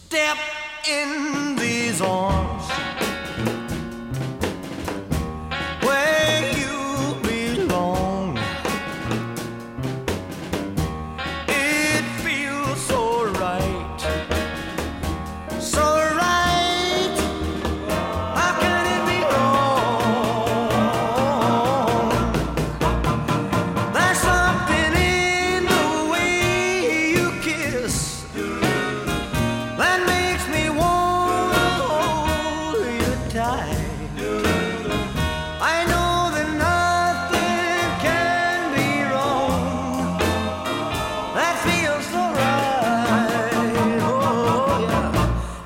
Step in these arms where you belong. It feels so right, so right. How can it be wrong? There's something in the way you kiss that makes me wanna hold you tight.